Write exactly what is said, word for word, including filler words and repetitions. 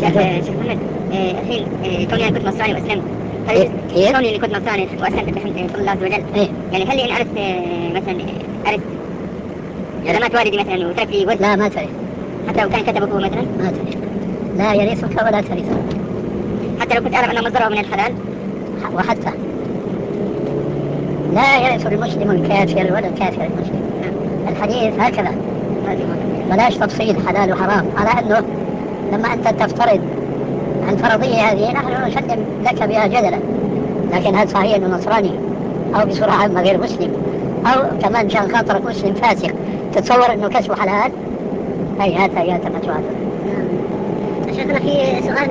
شيخ محمد، الحين كوني انا كنت نصراني واسلمت، هل يجوز كوني اني كنت نصراني واسلمت بحمد فضل الله عز وجل؟ إيه؟ يعني هل ان ارث مثلا ارث اذا مات والدي مثلا وترك لي ورث؟ لا ما ترث، حتى لو كان كتب ابوه مثلا ما ترث، لا يرثك ولا ترثه، حتى لو كنت اعرف ان مصدره من الحلال، وحتى لا يرث المسلم الكافر ولا الكافر المسلم. الحديث هكذا، بلاش تفصيل حلال وحرام، على انه لما انت تفترض الفرضية هذه نحن نسلم لك بها جدلا، لكن هل صحيح انه نصراني او بصورة عامة غير مسلم او كمان شان خاطرك مسلم فاسق تتصور انه كسبه حلال؟ هيهات هيهات ما تعرف. شيخنا في سؤال